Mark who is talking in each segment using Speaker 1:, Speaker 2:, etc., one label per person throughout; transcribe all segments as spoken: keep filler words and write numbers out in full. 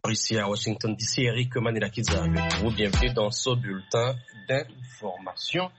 Speaker 1: Ici à Washington D C, Eric Manilakidza avec vous. Bienvenue dans ce bulletin d'information.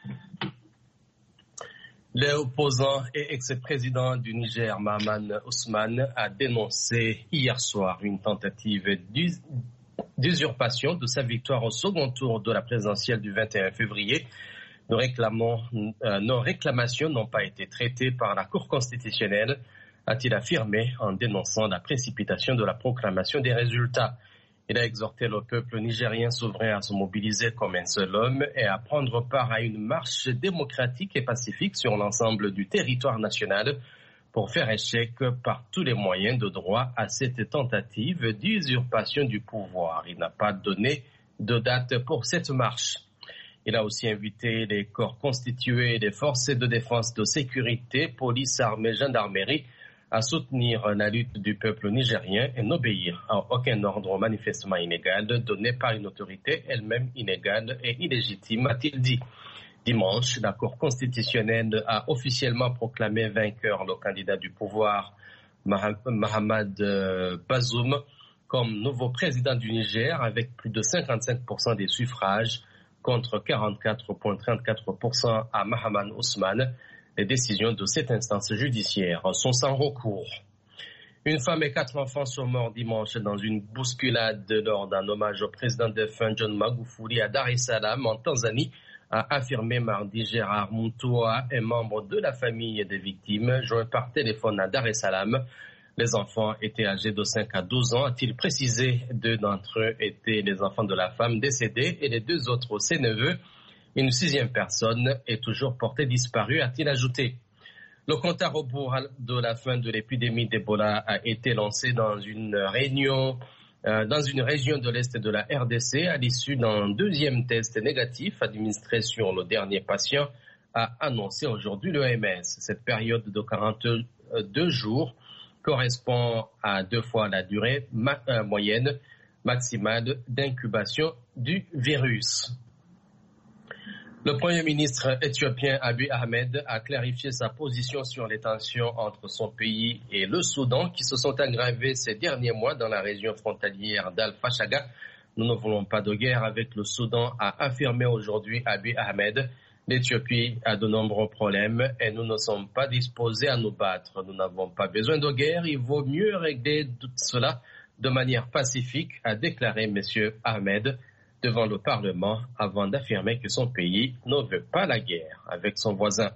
Speaker 1: L'opposant et ex-président du Niger, Mahaman Ousmane, a dénoncé hier soir une tentative d'usurpation de sa victoire au second tour de la présidentielle du vingt et un février. Nos, euh, nos réclamations n'ont pas été traitées par la Cour constitutionnelle, a-t-il affirmé en dénonçant la précipitation de la proclamation des résultats. Il a exhorté le peuple nigérien souverain à se mobiliser comme un seul homme et à prendre part à une marche démocratique et pacifique sur l'ensemble du territoire national pour faire échec par tous les moyens de droit à cette tentative d'usurpation du pouvoir. Il n'a pas donné de date pour cette marche. Il a aussi invité les corps constitués des forces de défense de sécurité, police, armée, gendarmerie, à soutenir la lutte du peuple nigérien et n'obéir à aucun ordre manifestement inégal donné par une autorité elle-même inégale et illégitime, a-t-il dit. Dimanche, la Cour constitutionnelle a officiellement proclamé vainqueur le candidat du pouvoir, Mahamad Bazoum, comme nouveau président du Niger avec plus de cinquante-cinq pour cent des suffrages contre quarante-quatre virgule trente-quatre pour cent à Mahaman Ousmane. Les décisions de cette instance judiciaire sont sans recours. Une femme et quatre enfants sont morts dimanche dans une bousculade lors d'un hommage au président défunt John Magufuli à Dar es Salaam en Tanzanie, a affirmé mardi Gérard Moutoua, un membre de la famille des victimes, joint par téléphone à Dar es Salaam. Les enfants étaient âgés de cinq à douze ans, a-t-il précisé. Deux d'entre eux étaient les enfants de la femme décédée et les deux autres ses neveux. Une sixième personne est toujours portée disparue, a-t-il ajouté. Le compte à rebours de la fin de l'épidémie d'Ebola a été lancé dans une réunion, euh, dans une région de l'Est de la R D C à l'issue d'un deuxième test négatif administré sur le dernier patient, a annoncé aujourd'hui l'O M S. Cette période de quarante-deux jours correspond à deux fois la durée ma- euh, moyenne maximale d'incubation du virus. Le Premier ministre éthiopien Abiy Ahmed a clarifié sa position sur les tensions entre son pays et le Soudan qui se sont aggravées ces derniers mois dans la région frontalière d'Al-Fashaga. Nous ne voulons pas de guerre avec le Soudan, a affirmé aujourd'hui Abiy Ahmed. L'Éthiopie a de nombreux problèmes et nous ne sommes pas disposés à nous battre. Nous n'avons pas besoin de guerre, il vaut mieux régler tout cela de manière pacifique, a déclaré M. Ahmed devant le Parlement avant d'affirmer que son pays ne veut pas la guerre avec son voisin.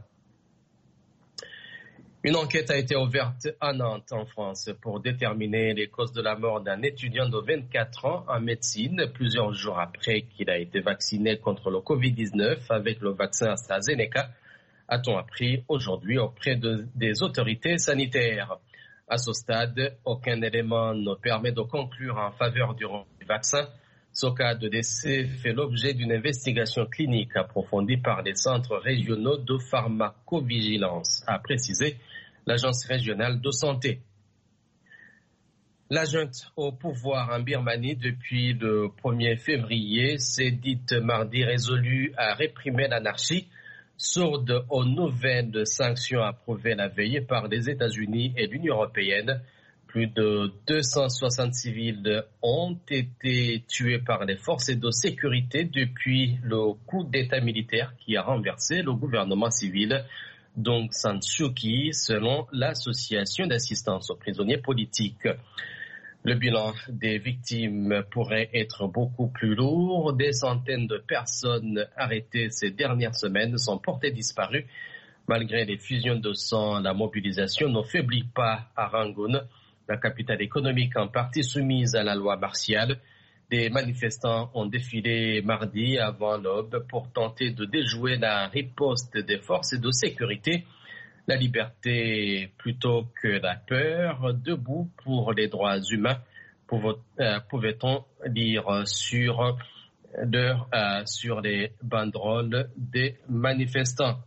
Speaker 1: Une enquête a été ouverte à Nantes, en France, pour déterminer les causes de la mort d'un étudiant de vingt-quatre ans en médecine, plusieurs jours après qu'il a été vacciné contre le covid dix-neuf avec le vaccin AstraZeneca, a-t-on appris aujourd'hui auprès de, des autorités sanitaires. À ce stade, aucun élément ne permet de conclure en faveur du vaccin. Ce cas de décès fait l'objet d'une investigation clinique approfondie par les centres régionaux de pharmacovigilance, a précisé l'Agence régionale de santé. La junte au pouvoir en Birmanie depuis le premier février s'est dite mardi résolue à réprimer l'anarchie, sourde aux nouvelles sanctions approuvées la veille par les États-Unis et l'Union européenne. Plus de deux cent soixante civils ont été tués par les forces de sécurité depuis le coup d'État militaire qui a renversé le gouvernement civil d'Aung San Suu Kyi, selon l'association d'assistance aux prisonniers politiques. Le bilan des victimes pourrait être beaucoup plus lourd. Des centaines de personnes arrêtées ces dernières semaines sont portées disparues. Malgré les fusions de sang, la mobilisation ne faiblit pas à Rangoon, la capitale économique en partie soumise à la loi martiale. Des manifestants ont défilé mardi avant l'aube pour tenter de déjouer la riposte des forces de sécurité. La liberté plutôt que la peur, debout pour les droits humains, pouvait-on lire sur, leur, euh, sur les banderoles des manifestants.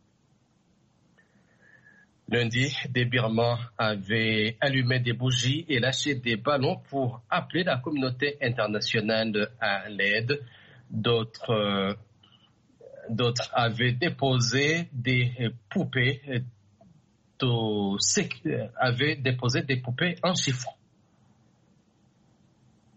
Speaker 1: Lundi, des Birmans avaient allumé des bougies et lâché des ballons pour appeler la communauté internationale à l'aide. D'autres, euh, d'autres avaient déposé des poupées, de, avaient déposé des poupées en chiffon.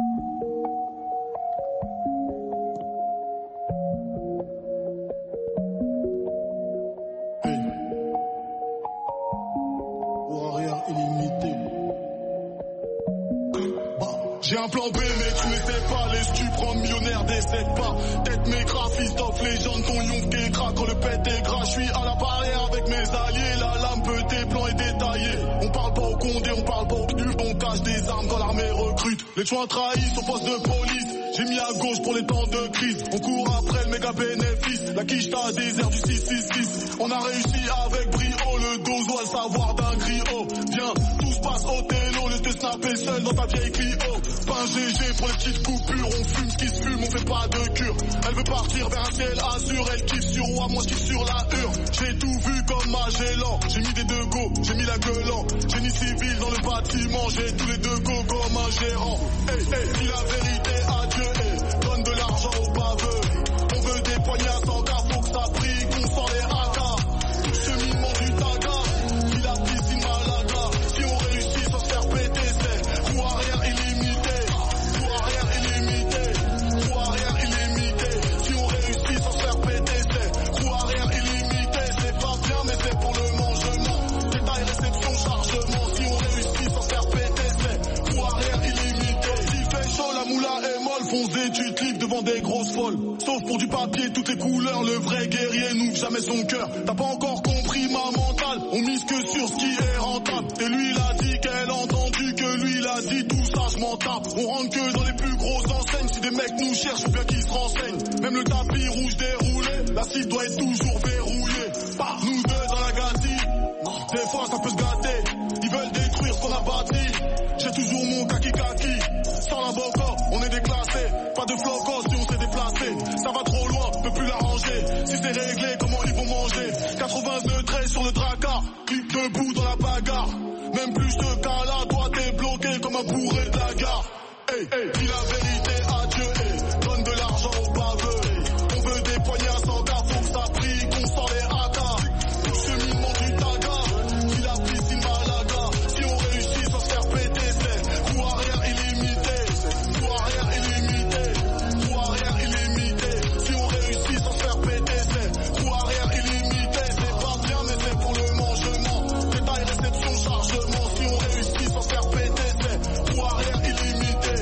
Speaker 2: J'ai un plan B mais tu ne sais pas, les stuprends millionnaires décèdent pas. Tête mes graphistes off, les gens ton yonk et craque quand le pète est gras. J'suis à la barrière avec mes alliés, la lame peut plans est détaillée. On parle pas au condé, on parle pas au cul, on cache des armes quand l'armée recrute. Les chouins trahissent au poste de police. J'ai mis à gauche pour les temps de crise. On court après le méga bénéfice. La quiche t'a désert du six six six. On a réussi avec brio, le dos doit le savoir d'un griot. Viens, tout se passe au télo, laisse te snapper seul dans ta vieille Clio. Pain G G pour les petites coupures, on fume ce qui se fume, on fait pas de cure. Elle veut partir vers un ciel azur, elle kiffe sur moi, moi je kiffe sur la hure. J'ai tout vu comme Magellan, j'ai mis des deux go, j'ai mis la gueule en. Génie civil dans le bâtiment, j'ai tous les deux go comme un gérant. Hey, hey, dis la vérité à Dieu, hey, donne de l'argent aux baveux. On veut des poignées à cent K, faut que ça brille, qu'on sort les A K. Cheminement du taga, si la piscine Malaga. Si on réussit sans se faire péter, c'est roue arrière illimité. Roue arrière illimité, roue arrière illimité. Si on réussit sans se faire péter, c'est roue arrière illimité. C'est pas bien mais c'est pour le mangement. Détail, réception, chargement. Si on réussit sans se faire péter, c'est roue arrière illimité. S'il fait chaud, la moula est molle, fonce des tuiles clips devant des grosses folles. Sauf pour du papier, toutes les couleurs, le vrai guerrier n'ouvre jamais son cœur. T'as pas encore compris ma mentale, on mise que sur ce qui est rentable. Et lui il a dit qu'elle a entendu, que lui il a dit tout ça je m'en tape. On rentre que dans les plus grosses enseignes, si des mecs nous cherchent, faut bien qu'ils se renseignent. Même le tapis rouge déroulé, la cible doit être toujours verrouillée. Bah, nous deux dans la gâtille, des fois ça peut se gâter. Ils veulent détruire ce qu'on a bâti. J'ai toujours mon kaki kaki, sans la boca, on est déclassé. Pas de flocos si on s'est déplacé. Ça va trop loin, peut plus l'arranger. Si c'est réglé, comment ils vont manger? quatre-vingt-deux traits sur le dracard, clip debout dans la bagarre. Même plus je te cala, toi t'es bloqué comme un bourré de la gare. Hey, hey, dis la vérité à Dieu, hey, donne de l'argent aux baveux. Hey. On veut des poignées à cent K, faut que ça brille, qu'on sort les A K. Cheminement du taga, si la piscine Malaga. Si on réussit sans se faire péter, c'est roue arrière illimité. Roue arrière illimité, roue arrière illimité. Si on réussit sans se faire péter, c'est roue arrière illimité. C'est pas bien mais c'est pour le mangement. Détail, réception, chargement. Si on réussit sans se faire péter, c'est roue arrière illimité.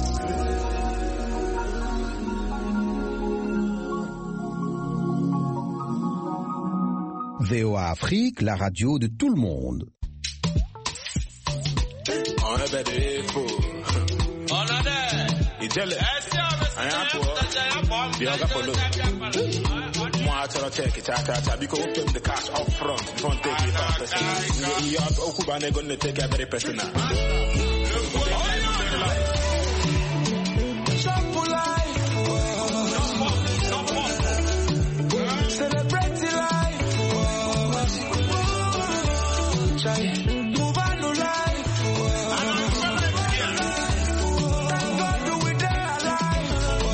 Speaker 3: V O A Afrique, la radio de tout le monde.
Speaker 4: On est bête fou. On a des. Il dit le. Un pour. Bien rappelé. Moi, I tell check it, ta ta because we pay the cash up front. Don't take it fast personal. You have Okubane gonna take it very personal.
Speaker 5: Celebrate life. Move on to life. Thank God we're there alive.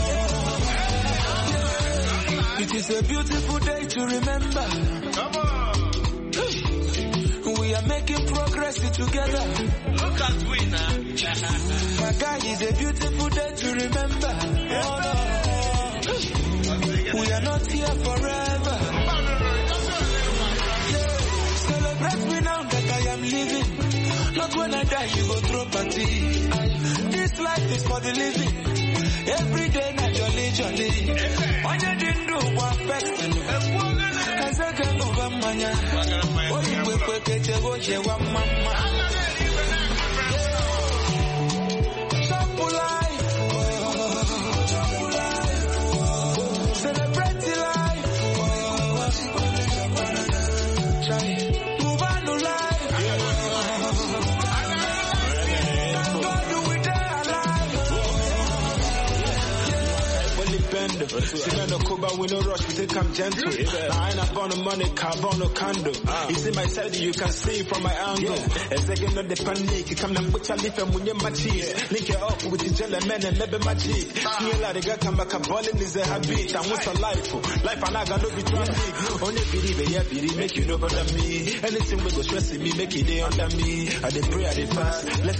Speaker 5: It is a beautiful day to remember. Come on. We are making progress together. Look at we now. My guy, it's a beautiful day to remember. Oh, no. We are not here forever. Yeah. Celebrate me now that I am living. Not when I die, you go throw party. This life is for the living. Every day, not jolly, jolly. When you didn't do one festival. Cause I can't go back, man. Oh, you will put it to go, you want mama. Simple life. Celebrate the life. Move on to life. Thank God we're there alive.
Speaker 4: Bend. See me no Cuba, we no rush, we take come gentle. I ain't up on the money, carbon no candle. You see my side, you can see from my angle. As I get no the panic, you come and put your lip and when you're my cheese. Link it up with the jelly man and maybe my cheek. See a lot of guys come back, a balling is a habit. I want a life, life and I got no be traffic. Only believe, yeah, believe, make you know under me. Anything we go stressing me, make it day under me. I dey pray, I dey fast. Let